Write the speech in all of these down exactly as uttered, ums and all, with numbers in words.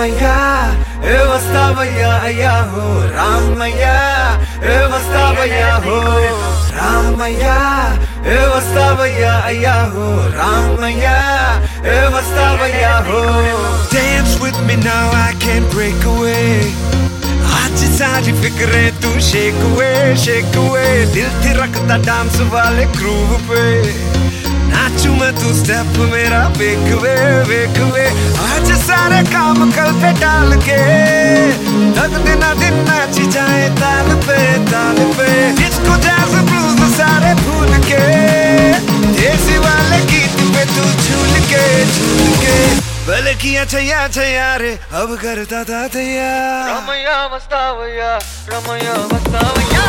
రామయ్య ఏ వస్తావయ్యా అయ్యా హో రామయ్య ఏ వస్తావయ్యా హో రామయ్య ఏ వస్తావయ్యా అయ్యా హో రామయ్య ఏ వస్తావయ్యా హో Dance with me now, I can't break away. आज सारी फिक्रें तू shake away, shake away. दिल थिरकता डांस वाले ग्रूव पे नाचू मैं तू स्टेप मेरा वेक वे वेक वे आज सारे काम कल पे डाल के तक दिन दिन नाची जाए ताल पे ताल पे डिस्को जैज़ ब्लूज सारे भूल के देसी वाले गीत पे तू झूल के झूल के भले किया छैया छैया रे अब करता था तैयार रामैया वस्तावैया रामैया वस्तावैया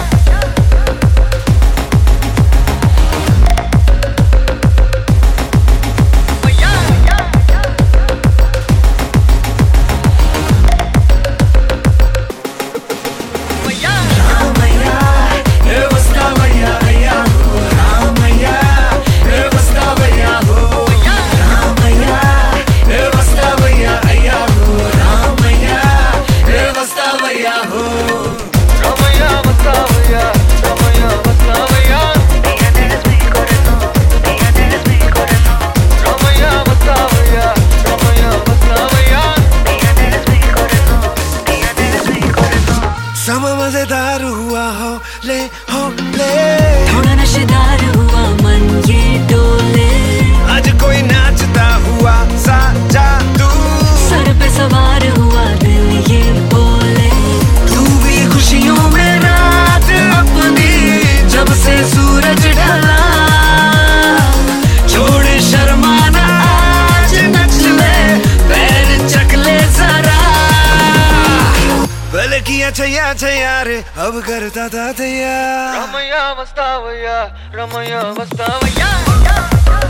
समा मजेदार हुआ हो ले हो ले थोड़ा नशेदार हुआ मन ये डोले आज कोई नाचता हुआ सा जादू सर पे सवार हुआ दिल ये बोले तू भी खुशियों में रात अपनी जब से सूरज ढला छोड़ शर्माना आज नच ले पैर चक ले जरा भले किया छैया छैया रे अब करता था तैयार रामैया वस्तावैया रामैया वस्तावैया